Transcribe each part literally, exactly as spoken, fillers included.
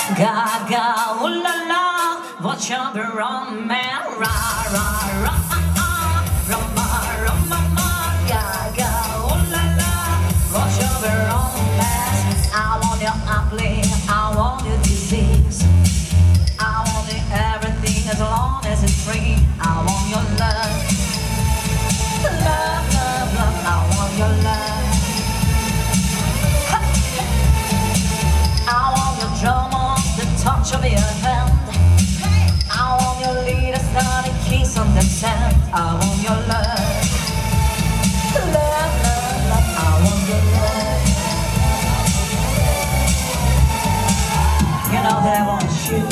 Gaga, ooh la la, what's your romance? Ra ra ra, rama rama, gaga, ooh la la, what's your romance? I want your ugly, I want your disease, I want your everything as long as it's free. I want your love, love, love, love. I want your love. I want your drum on the touch of your hand. I want your little starry kiss on the sand. I want your love, love, love, love. I want your love. You know that I want you.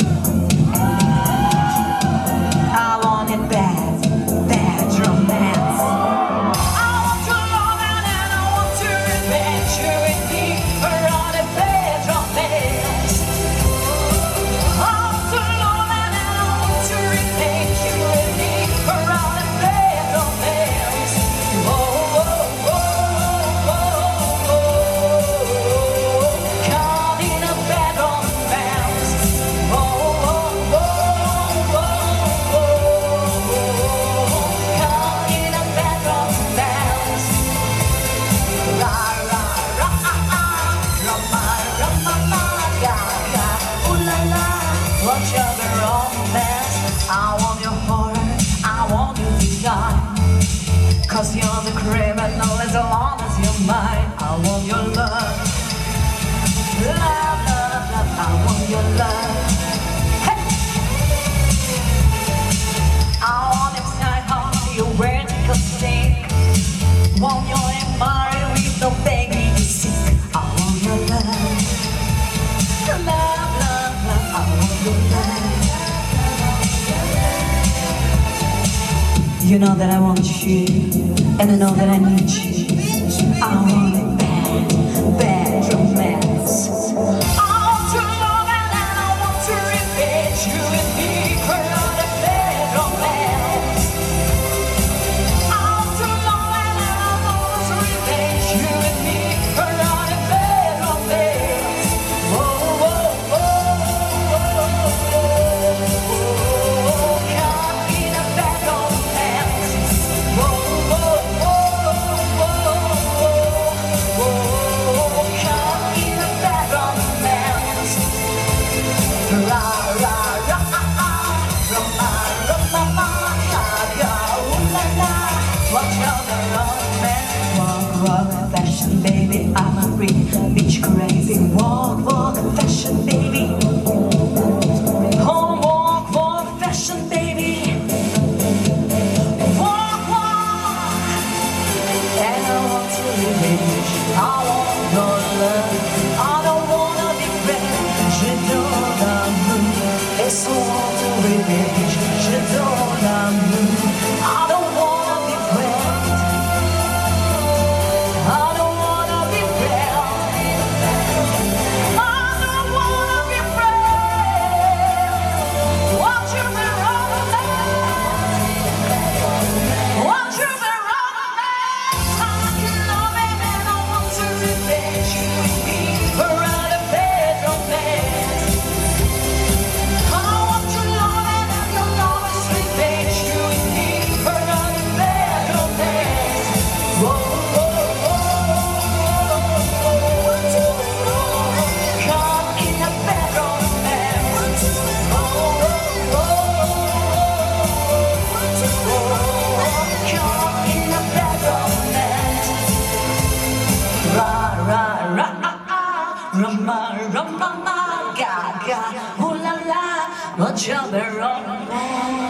I want it bad, bad romance. I want your love and I want to revenge you with me for all the bad romance. I want your love and I want to revenge you with me for all the bad romance. Oh, oh, oh, oh, oh, caught in a bad romance. Oh, oh, oh, oh, oh, caught in a bad romance. Ra ra ra ah ah, rama rama ma, ga ga, ooh la la, what's your romance? I want your horror, I want you to die, 'cause you're the criminal as long as you're mine. I want your love, love, love, love. I want your love. Hey! I want your side heart, your vertical stick. Want your empire with no begging to seek. I want your love, love, love, love. I want your love. You know that I want you, and I know that I need you. I want it bad, bad romance. I want your love and I want to revenge you with me for all the bad romance. I want your love and I want to revenge you with me for all the bad romance. Oh, oh, oh, oh, oh, oh, caught in a bad romance. Oh, oh, oh, oh, oh, oh, caught in a bad romance. Ra ra ra ah ah, rama rama ma, ga ga, ooh la la, what's your romance? Walk walk fashion baby, I'm a free beach crazy. Walk walk fashion baby, oh walk walk fashion baby. Walk walk, and I want to revenge. I want your love, I don't wanna be friends. J'adore l'amour, et so want to revenge. J'adore l'amour, I don't wanna be friends. I don't wanna be friends. I don't wanna be friends. Want you be wrong, want you be wrong. I can love it and I want to revenge you with me for all the bad romance. I want your love and your love is revenge you with me for all the bad romance. Whoa, whoa, whoa, whoa, caught in a bad romance. Oh, oh, oh, caught in a bad romance. Ra ra ra ah ah, rama rama ma, ga ga, ooh la la, what's your romance?